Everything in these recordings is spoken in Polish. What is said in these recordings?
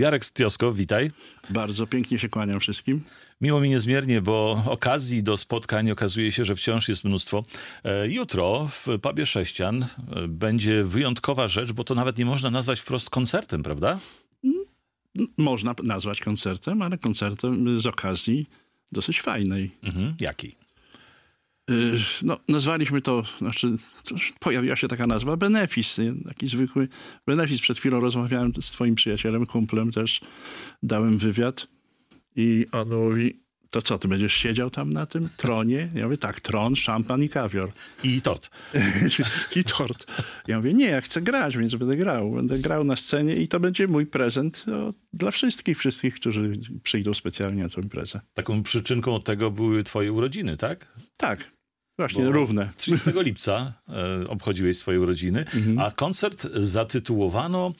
Jarek Stiosko, witaj. Bardzo pięknie się kłaniam wszystkim. Miło mi niezmiernie, bo okazji do spotkań okazuje się, że wciąż jest mnóstwo. Jutro w pubie Sześcian będzie wyjątkowa rzecz, bo to nawet nie można nazwać wprost koncertem, prawda? Można nazwać koncertem, ale koncertem z okazji dosyć fajnej. Jakiej? No, nazwaliśmy to, pojawiła się taka nazwa, benefis, taki zwykły benefis. Przed chwilą rozmawiałem z twoim przyjacielem, kumplem też, dałem wywiad i on mówi, to co, ty będziesz siedział tam na tym tronie? Ja mówię, tak, tron, szampan i kawior. I tort. I tort. Ja mówię, nie, ja chcę grać, więc będę grał. Będę grał na scenie i to będzie mój prezent dla wszystkich, którzy przyjdą specjalnie na tę imprezę. Taką przyczynką od tego były twoje urodziny, tak? Tak. Właśnie równe. 30 lipca obchodziłeś swoje urodziny, a koncert zatytułowano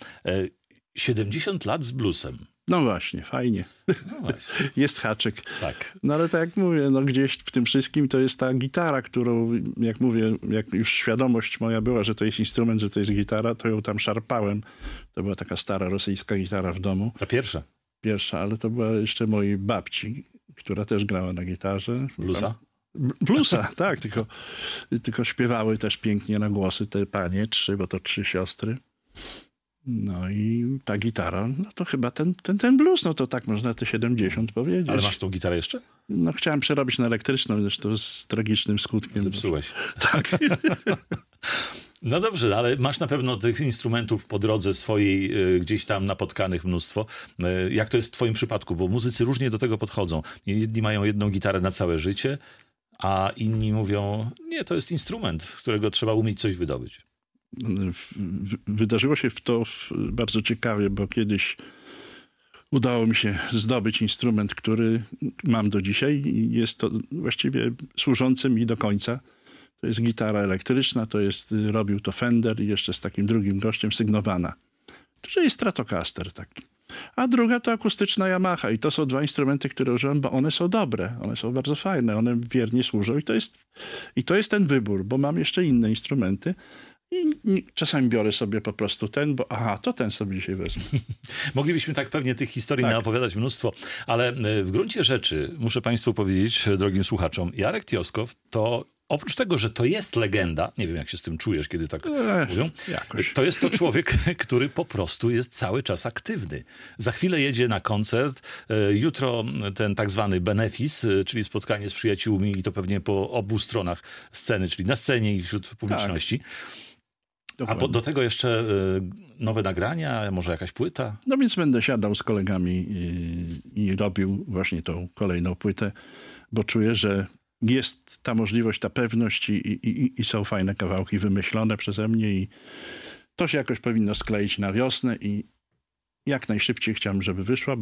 70 lat z bluesem. No właśnie, fajnie. No właśnie. Jest haczyk. Tak. No ale tak jak mówię, no gdzieś w tym wszystkim to jest ta gitara, którą, jak mówię, jak już świadomość moja była, że to jest instrument, że to jest gitara, to ją tam szarpałem. To była taka stara rosyjska gitara w domu. Ta pierwsza? Pierwsza, ale to była jeszcze mojej babci, która też grała na gitarze. Bluesa? Bluesa, tak, tylko śpiewały też pięknie na głosy te panie, bo to 3 siostry. No i ta gitara, no to chyba ten blues, no to tak można te 70 powiedzieć. Ale masz tą gitarę jeszcze? No chciałem przerobić na elektryczną, zresztą z tragicznym skutkiem. Zepsułeś. Tak. No dobrze, ale masz na pewno tych instrumentów po drodze swojej gdzieś tam napotkanych mnóstwo. Jak to jest w twoim przypadku? Bo muzycy różnie do tego podchodzą. Jedni mają jedną gitarę na całe życie, a inni mówią, nie, to jest instrument, z którego trzeba umieć coś wydobyć. Wydarzyło się to bardzo ciekawie, bo kiedyś udało mi się zdobyć instrument, który mam do dzisiaj i jest to właściwie służący mi do końca. To jest gitara elektryczna, robił to Fender i jeszcze z takim drugim gościem sygnowana. To jest Stratocaster taki. A druga to akustyczna Yamaha i to są 2 instrumenty, które używam, bo one są dobre, one są bardzo fajne, one wiernie służą i to jest ten wybór, bo mam jeszcze inne instrumenty. I czasami biorę sobie po prostu ten, to ten sobie dzisiaj wezmę. Moglibyśmy tak pewnie tych historii naopowiadać mnóstwo, ale w gruncie rzeczy muszę państwu powiedzieć, drogim słuchaczom, Jarek Tioskow to oprócz tego, że to jest legenda, nie wiem jak się z tym czujesz, kiedy tak mówią, jakoś. To jest to człowiek, który po prostu jest cały czas aktywny. Za chwilę jedzie na koncert, jutro ten tak zwany benefis, czyli spotkanie z przyjaciółmi i to pewnie po obu stronach sceny, czyli na scenie i wśród publiczności. A do tego jeszcze nowe nagrania, może jakaś płyta? No więc będę siadał z kolegami i robił właśnie tą kolejną płytę, bo czuję, że jest ta możliwość, ta pewność i są fajne kawałki wymyślone przeze mnie i to się jakoś powinno skleić na wiosnę i jak najszybciej chciałbym, żeby wyszła,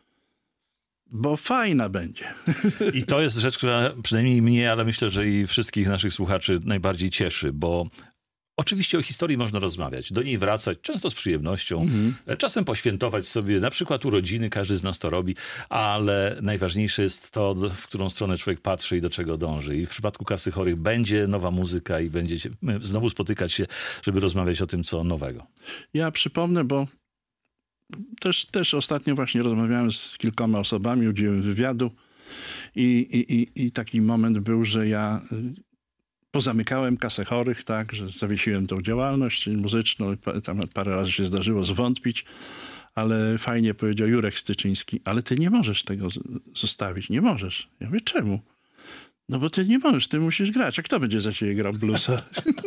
bo fajna będzie. I to jest rzecz, która przynajmniej mnie, ale myślę, że i wszystkich naszych słuchaczy najbardziej cieszy, bo oczywiście o historii można rozmawiać, do niej wracać, często z przyjemnością, czasem poświętować sobie, na przykład urodziny, każdy z nas to robi, ale najważniejsze jest to, w którą stronę człowiek patrzy i do czego dąży. I w przypadku Kasy Chorych będzie nowa muzyka i będziecie znowu spotykać się, żeby rozmawiać o tym, co nowego. Ja przypomnę, bo też ostatnio właśnie rozmawiałem z kilkoma osobami, udzieliłem wywiadu i taki moment był, że ja pozamykałem Kasę Chorych, tak, że zawiesiłem tą działalność muzyczną. Tam parę razy się zdarzyło zwątpić, ale fajnie powiedział Jurek Styczyński, ale ty nie możesz tego zostawić, nie możesz. Ja mówię, czemu? No bo ty nie możesz, ty musisz grać. A kto będzie za ciebie grał bluesa?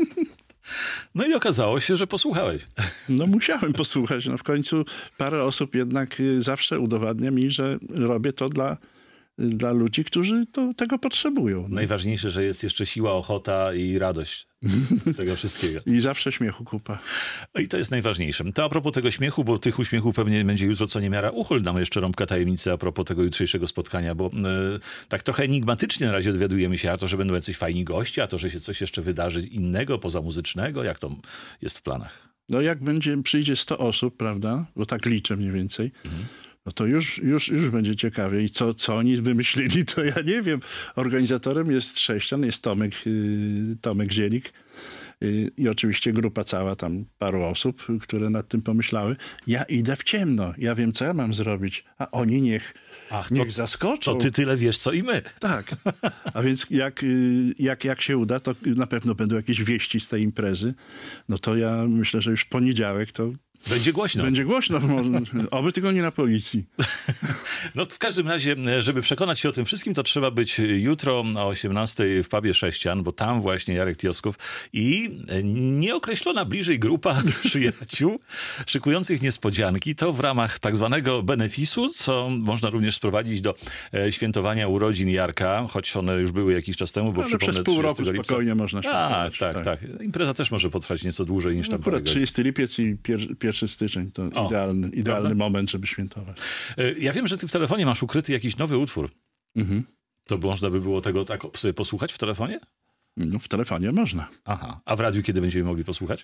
No i okazało się, że posłuchałeś. No musiałem posłuchać. No w końcu parę osób jednak zawsze udowadnia mi, że robię to dla ludzi, którzy tego potrzebują. No. Najważniejsze, że jest jeszcze siła, ochota i radość z tego wszystkiego. I zawsze śmiechu kupa. I to jest najważniejsze. To a propos tego śmiechu, bo tych uśmiechów pewnie będzie jutro co niemiara. Uchyl nam jeszcze rąbka tajemnicy a propos tego jutrzejszego spotkania, bo tak trochę enigmatycznie na razie dowiadujemy się, a to, że będą jacyś fajni goście, a to, że się coś jeszcze wydarzy innego, pozamuzycznego. Jak to jest w planach? No jak przyjdzie 100 osób, prawda? Bo tak liczę mniej więcej. No to już będzie ciekawie. I co oni wymyślili, to ja nie wiem. Organizatorem jest Sześcian, jest Tomek Zielik. I oczywiście grupa cała, tam paru osób, które nad tym pomyślały. Ja idę w ciemno, ja wiem, co ja mam zrobić, a oni niech zaskoczą. To ty tyle wiesz, co i my. Tak, a więc jak się uda, to na pewno będą jakieś wieści z tej imprezy. No to ja myślę, że już w poniedziałek to będzie głośno. Będzie głośno, oby tylko nie na policji. No w każdym razie, żeby przekonać się o tym wszystkim, to trzeba być jutro o 18:00 w pubie Sześcian, bo tam właśnie Jarek Tioskow i nieokreślona bliżej grupa przyjaciół szykujących niespodzianki. To w ramach tak zwanego benefisu, co można również sprowadzić do świętowania urodzin Jarka, choć one już były jakiś czas temu, bo przypomnę, przez pół roku spokojnie można świętować. Tak. Impreza też może potrwać nieco dłużej niż tam. Akurat 30 lipiec i 1 styczeń to idealny moment, żeby świętować. Ja wiem, że ty w telefonie masz ukryty jakiś nowy utwór. Mhm. To można by było tego tak sobie posłuchać w telefonie? No w telefonie można. Aha. A w radiu kiedy będziemy mogli posłuchać?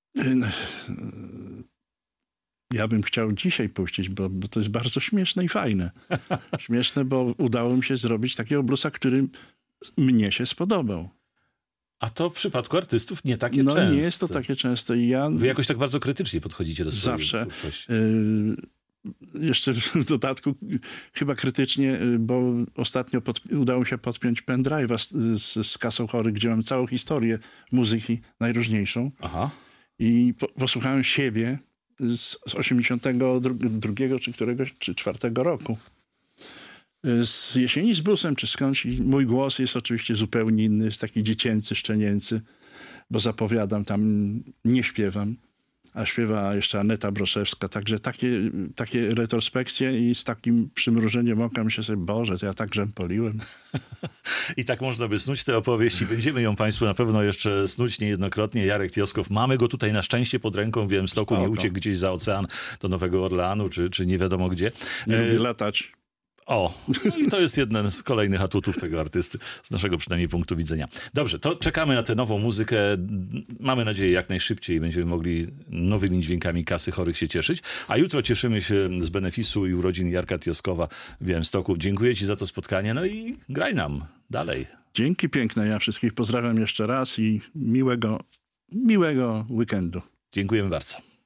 Ja bym chciał dzisiaj puścić, bo to jest bardzo śmieszne i fajne. Śmieszne, bo udało mi się zrobić takiego bluesa, który mnie się spodobał. A to w przypadku artystów nie takie częste. No nie jest to takie częste. I wy jakoś tak bardzo krytycznie podchodzicie do swojej twórczości. Jeszcze w dodatku chyba krytycznie, bo ostatnio udało mi się podpiąć pendrive'a z kasą chorych, gdzie mam całą historię muzyki najróżniejszą. Aha. I posłuchałem siebie z 82 czy któregoś, czy 4 roku. Z Jesieni z bluesem, czy skądś. I mój głos jest oczywiście zupełnie inny, jest taki dziecięcy, szczenięcy, bo zapowiadam, tam nie śpiewam, a śpiewa jeszcze Aneta Broszewska. Także takie retrospekcje i z takim przymrużeniem oka myślę sobie, Boże, to ja tak rzępoliłem. I tak można by snuć te opowieści. Będziemy ją państwu na pewno jeszcze snuć niejednokrotnie. Jarek Tioskow. Mamy go tutaj na szczęście pod ręką w Białymstoku. Nie uciekł gdzieś za ocean do Nowego Orleanu, czy nie wiadomo gdzie. Nie lubię latać. O, no i to jest jeden z kolejnych atutów tego artysty, z naszego przynajmniej punktu widzenia. Dobrze, to czekamy na tę nową muzykę. Mamy nadzieję jak najszybciej będziemy mogli nowymi dźwiękami kasy chorych się cieszyć. A jutro cieszymy się z benefisu i urodzin Jarka Tioskowa w Białymstoku. Dziękuję ci za to spotkanie, no i graj nam dalej. Dzięki piękne, ja wszystkich pozdrawiam jeszcze raz i miłego weekendu. Dziękujemy bardzo.